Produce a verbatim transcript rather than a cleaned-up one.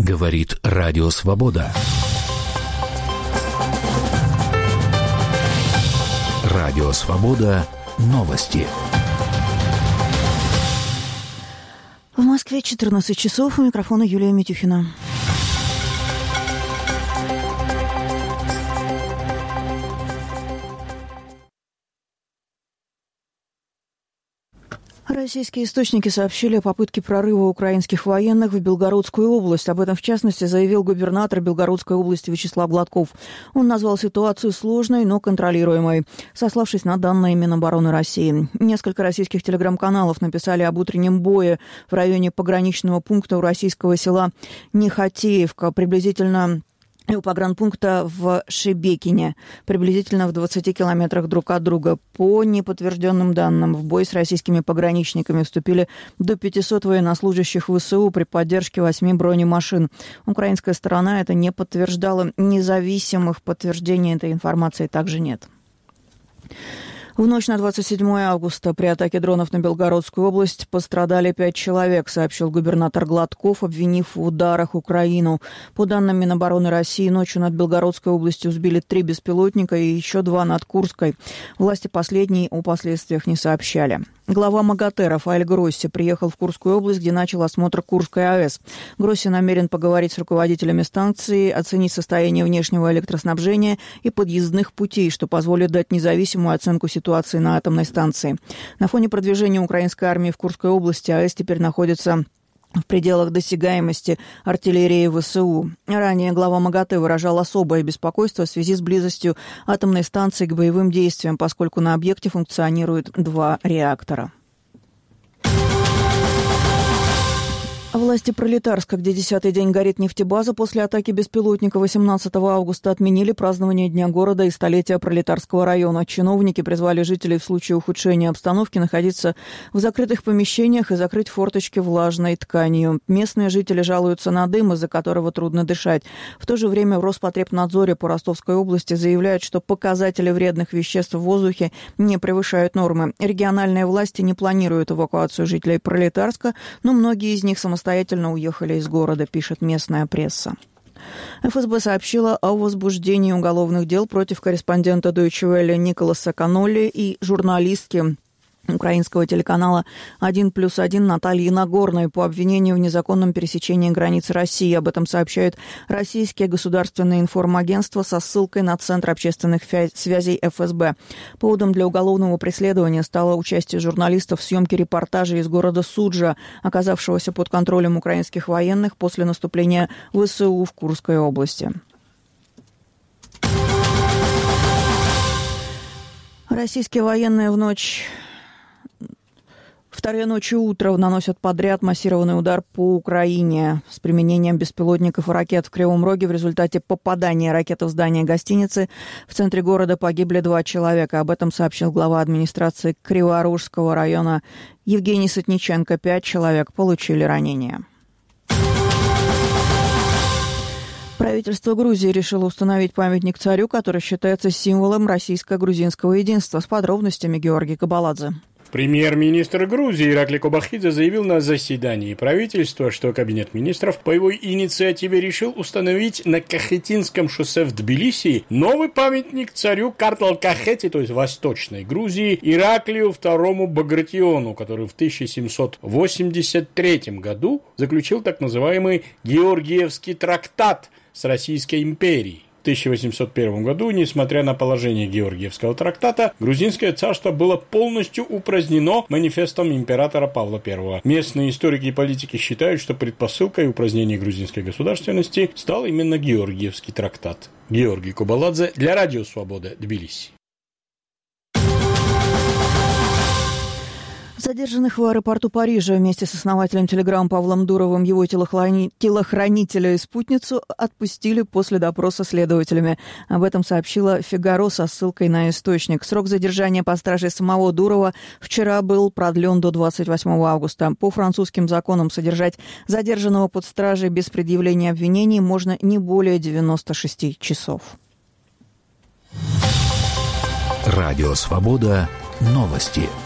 Говорит Радио Свобода. Радио Свобода. Новости. В Москве четырнадцать часов. У микрофона Юлия Митюхина. Российские источники сообщили о попытке прорыва украинских военных в Белгородскую область. Об этом, в частности, заявил губернатор Белгородской области Вячеслав Гладков. Он назвал ситуацию сложной, но контролируемой, сославшись на данные Минобороны России. Несколько российских телеграм-каналов написали об утреннем бое в районе пограничного пункта у российского села Нехотеевка, приблизительно и у погранпункта в Шебекине, приблизительно в двадцати километрах друг от друга. По неподтвержденным данным, в бой с российскими пограничниками вступили до пятисот военнослужащих ВСУ при поддержке восьми бронемашин. Украинская сторона это не подтверждала. Независимых подтверждений этой информации также нет. В ночь на двадцать седьмое августа при атаке дронов на Белгородскую область пострадали пять человек, сообщил губернатор Гладков, обвинив в ударах Украину. По данным Минобороны России, ночью над Белгородской областью сбили три беспилотника и еще два над Курской. Власти последней о последствиях не сообщали. Глава МАГАТЭ Рафаэль Гросси приехал в Курскую область, где начал осмотр Курской АЭС. Гросси намерен поговорить с руководителями станции, оценить состояние внешнего электроснабжения и подъездных путей, что позволит дать независимую оценку ситуации на атомной станции. На фоне продвижения украинской армии в Курской области АЭС теперь находится в пределах досягаемости артиллерии ВСУ. Ранее глава МАГАТЭ выражал особое беспокойство в связи с близостью атомной станции к боевым действиям, поскольку на объекте функционируют два реактора. Власти Пролетарска, где десятый день горит нефтебаза, после атаки беспилотника восемнадцатого августа отменили празднование Дня города и столетия Пролетарского района. Чиновники призвали жителей в случае ухудшения обстановки находиться в закрытых помещениях и закрыть форточки влажной тканью. Местные жители жалуются на дым, из-за которого трудно дышать. В то же время в Роспотребнадзоре по Ростовской области заявляют, что показатели вредных веществ в воздухе не превышают нормы. Региональные власти не планируют эвакуацию жителей Пролетарска, но многие из них самостоятельно самостоятельно уехали из города, пишет местная пресса. эф эс бэ сообщила о возбуждении уголовных дел против корреспондента Deutsche Welle Николаса Канолли и журналистки украинского телеканала один плюс один Натальи Нагорной по обвинению в незаконном пересечении границы России. Об этом сообщают российские государственные информагентства со ссылкой на Центр общественных связей эф эс бэ. Поводом для уголовного преследования стало участие журналистов в съемке репортажа из города Суджа, оказавшегося под контролем украинских военных после наступления ВСУ в Курской области. Российские военные в ночь... Вторые ночи утра наносят подряд массированный удар по Украине с применением беспилотников и ракет в Кривом Роге. В результате попадания ракеты в здание гостиницы в центре города погибли два человека. Об этом сообщил глава администрации Криворужского района Евгений Сотниченко. Пять человек получили ранения. Правительство Грузии решило установить памятник царю, который считается символом российско-грузинского единства. С подробностями Георгий Кабаладзе. Премьер-министр Грузии Иракли Кобахидзе заявил на заседании правительства, что Кабинет министров по его инициативе решил установить на Кахетинском шоссе в Тбилиси новый памятник царю Картал-Кахете, то есть Восточной Грузии, Ираклию второму Багратиону, который в тысяча семьсот восемьдесят третьем году заключил так называемый Георгиевский трактат с Российской империей. В тысяча восемьсот первом году, несмотря на положение Георгиевского трактата, грузинское царство было полностью упразднено манифестом императора Павла Первого. Местные историки и политики считают, что предпосылкой упразднения грузинской государственности стал именно Георгиевский трактат. Георгий Кабаладзе для Радио Свобода, Тбилиси. Задержанных в аэропорту Парижа вместе с основателем Телеграм Павлом Дуровым, его телохрани... телохранителя и спутницу отпустили после допроса следователями. Об этом сообщила «Фигаро» со ссылкой на источник. Срок задержания под стражей самого Дурова вчера был продлен до двадцать восьмого августа. По французским законам содержать задержанного под стражей без предъявления обвинений можно не более девяноста шести часов. Радио «Свобода». Новости.